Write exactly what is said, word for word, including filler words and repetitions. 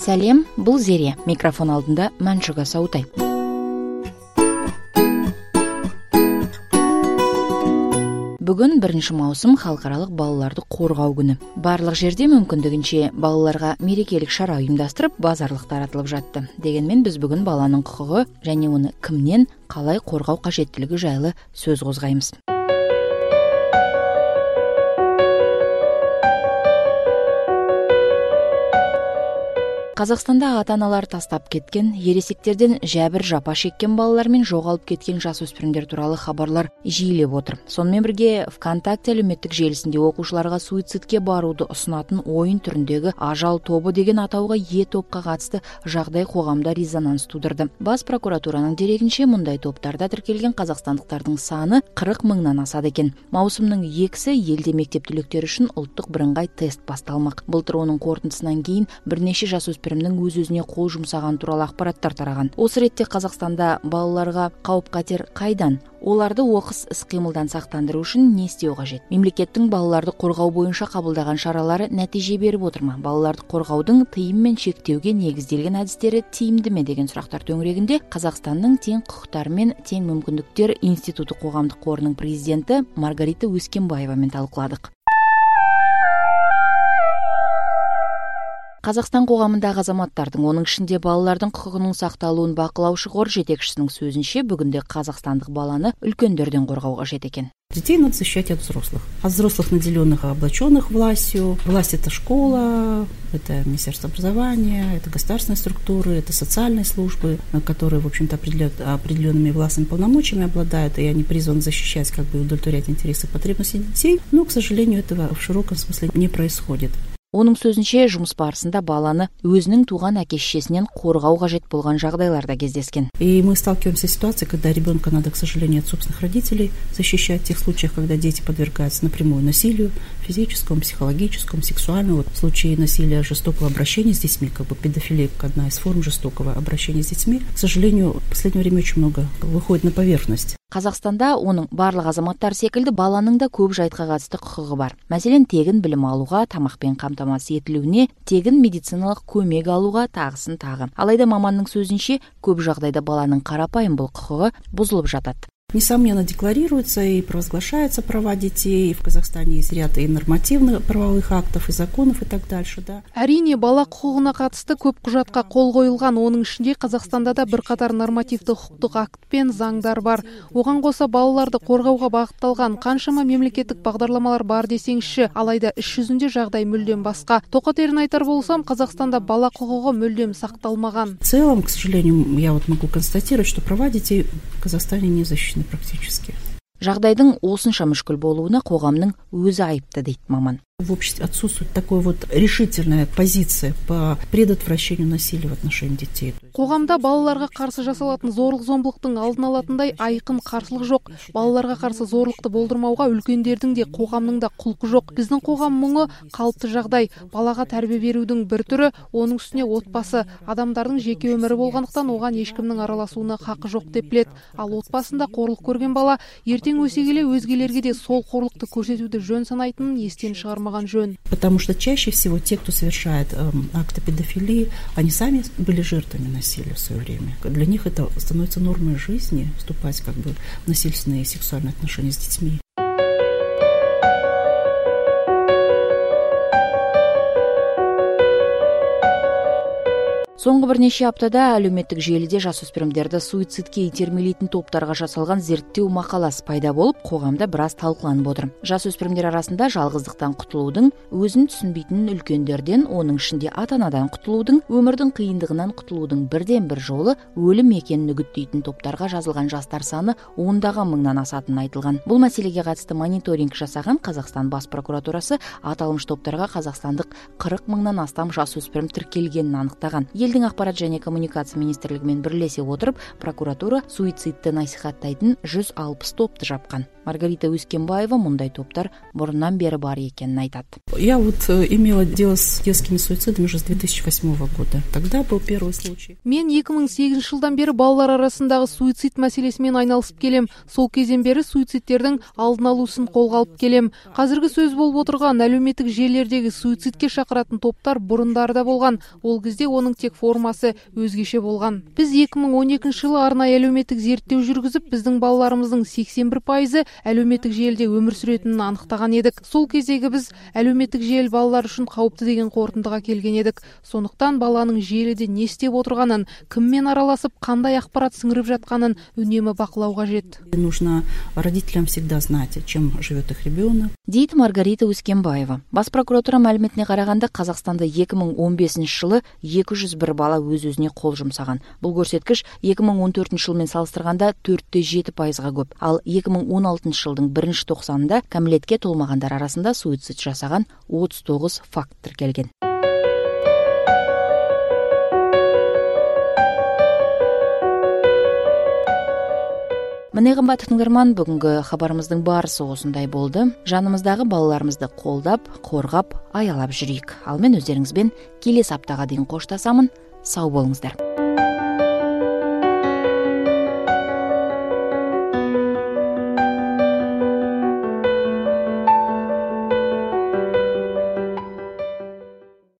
Сәлем, бұл Зере. Микрофон алдында Мәншүк Саутай. Бүгін бірінші маусым халықаралық балаларды қорғау күні. Барлық жерде мүмкіндігінше балаларға мерекелік шара ұйымдастырып, базарлық таратылып жатты. Дегенмен біз бүгін баланың құқығы және оны кімнен, қалай қорғау қажеттілігі жайлы сөз қозғаймыз. Қазақстанда ата-аналар тастап кеткен, ересектерден жәбір жапа шеккен балалар мен жоғалып кеткен жасөспірімдер туралы хабарлар жиілеп отыр. Сонымен бірге ВКонтакте әлеуметтік желісінде оқушыларға суицидке баруды ұсынатын ойын түріндегі ажал тобы деген атауға е топқа қатысты жағдай қоғамда резонанс тудырды. Бас прокуратураның дерегінше мұндай топтарда тіркелген қазақстандықтардың саны қырық мыңнан асады екен. Маусымның екісі елде мектеп түлектері үшін ұлттық бірыңғай тест басталмақ. Былтыр оның қорытындысынан кейін бірнеше жасөспірім жасөспірімнің өз-өзіне қол жұмсаған туралы ақпараттар тараған. Осы ретте Қазақстанда балаларға қауіп-қатер қайдан? Оларды оқыс іс-қимылдан сақтандыру үшін не істеу қажет? Мемлекеттің балаларды қорғау бойынша қабылдаған шаралары нәтиже беріп отыр ма? Балаларды қорғаудың тыйым мен шектеуге негізделген әдістері тиімді ме деген сұрақтар төңірегінде Қазақстанның тең құқықтар мен тең мүмкіндіктер институты қоғамдық қорының президенті Маргарита Өскенбаевамен талқыладық. Қазақстан қоғамындағы азаматтардың, оның ішінде балалардың құқығының сақталуын бақылаушы қор жетекшісінің сөзінше, бүгінде қазақстандық баланы үлкендерден қорғау қажет екен. Детей надо защищать от взрослых. От взрослых, наделенных и облаченных властью. Власть — это школа, это Министерство образования, это государственные структуры, это социальные службы, которые, в общем-то, определенными властными полномочиями обладают, и они призваны защищать, как бы удовлетворять интересы и потребности детей. Но, к сожалению, этого в широком смысле не происходит. Оның сөзінше, жұмыс барысында баланы өзінің туған әке-шешесінен қорғау қажет болған жағдайларда кездескен. И мы сталкиваемся с ситуацией, когда ребенка надо, к сожалению, от собственных родителей защищать в тех случаях, когда дети подвергаются напрямую насилию, физическому, психологическому, сексуальному. Вот в случае насилия, жестокого обращения с детьми, как бы педофилия, одна из форм жестокого обращения с детьми, к сожалению, в последнее время очень много выходит на поверхность. Қазақстанда оның барлық азаматтар секілді баланың да көп жайтқа қатысты құқығы бар. Мәселен, тегін білім алуға, тамақпен қамтамасыз етілуіне, тегін медициналық көмек алуға, тағысын тағы. Алайда маманның сөзінше, көп жағдайда баланың қарапайым бұл құқығы бұзылып жатады. Несомненно, декларируются и провозглашаются права детей. И в Казахстане есть ряд и нормативных правовых актов, и законов, и так дальше, да. Әрине, бала құқығына қатысты көп құжатқа қол қойылған, оның ішінде Қазақстанда да бірқатар нормативті құқықтық акт пен заңдар бар. Оған қоса балаларды қорғауға бағытталған қаншама мемлекеттік бағдарламалар бар десеңізші, алайда іс жүзінде жағдай мүлдем басқа. Тоқетерін айтар болсам, Қазақстанда бала құқығы мүлдем сақталмаған. В целом, к сожалению, я вот могу констатировать, что права детей в Казахстане не защищены практически. Жағдайдың осынша мүшкіл болуына қоғамның өзі айыпты дейді маман. В обществе отсутствует такой вот решительная позиция по предотвращению насилия в отношении детей. Қоғамда балаларға қарсы жасалатын зорлық-зомбылықтың алдын алатындай айқын қарсылық жоқ. Балаларға қарсы зорлықты болдырмауға үлкендердің де қоғамның да құлқы жоқ. Біздің қоғам мұңы қалыпты жағдай. Балаға тәрбие берудің бір түрі, оның үстіне отбасы, адамдардың жеке өмірі болғандықтан оған ешкімнің араласуына хақы жоқ деп біледі. Ал отбасында қорлық көрген бала ертең өсе келе өзгелерге де сол қорлықты көрсетуді жөн санайтынын естен шығармаған. Потому что чаще всего те, кто совершает э, акты педофилии, они сами были жертвами насилия в свое время. Для них это становится нормой жизни, вступать как бы в насильственные сексуальные отношения с детьми. Соңғы бірнеше аптада әлеуметтік желіде жасөспірімдерді суицидке итермелейтін топтарға жасалған зерттеу мақаласы пайда болып, қоғамда біраз талқыланып отыр. Жасөспірімдер арасында жалғыздықтан құтылудың, өзін түсінбейтін үлкендерден, оның ішінде ата-анадан құтылудың, өмірдің қиындығынан құтылудың бірден бір жолы өлім екенін үгіттейтін топтарға жазылған жастар саны ондаған мыңнан асатыны айтылған. Бұл мәселеге қатысты мониторинг жасаған Қазақстан бас прокуратурасы аталмыш топтарға қазақстандық қырық мыңнан астам жасөспірім тіркелгенін анықтаған. элдин акпарат жана коммуникация министрлиги менен бирлесе отуруп прокуратура суицидти насихаттайтын жүз алпыс топту жапкан. Маргарита Үскенбаева мындай топтор мурундан бери бар экенин айтат. Я вот имела дело с детскими суицидами уже с две тысячи восьмого года. Тогда был первый случай. Мен эки миң сегизинчи жылдан бери балалар арасындагы суицид маселесимен айналысып келем. Сол кезден бери суицидтердин алдын алуусун колго алып келем. Казыркы сөз болуп отурган әлеуметтик желилердеги суицидке шакыратын топтар бурундарда болгон. Ол кезде онун тек формасы өзгеше болгон. Биз эки миң он экинчи жылы арнайы әлеуметтик зерттөө жүргүзүп, биздин балаларыбыздын сексен бир пайызы әлеуметтик желиде өмүр сүрөтүнүн аныктаган едик. Сол кездеги биз әлеуметтик желі балалар үчүн кауптуу деген корутундуга келген едик. Сондуктан баланын желиде не иштеп отурганын, киммен араласып, кандай акпарат сиңирип жатканын үнөмө бакылау кажет. Нужно родителям всегда знать, чем живет их ребенок. Дейт Маргарита Үскенбаева. Бас прокуратура маалиметине караганда Казакстанда эки миң он бешинчи жылы эки жүз бир бала өз-өзүнө кол жумсаган. Бул көрсөткүч эки миң он төртүнчү жыл менен салыштырганда төрттө жети пайызга көп. Ал эки миң он алтынчы жылдын биринчи токсанында камилетке толмагандар арасында суицид жасаган отуз тогуз факт тиркелген. Міне кымбаттуу тыңдарман, бүгүнкү кабарыбыздын баарысы осундай болду. Жанымыздагы балаларыбызды колдап, коргап, аялап жүрөйүк. Ал мен өздөрүңүз менен келесі аптага дейин коштасамын. Сау болуңуздар.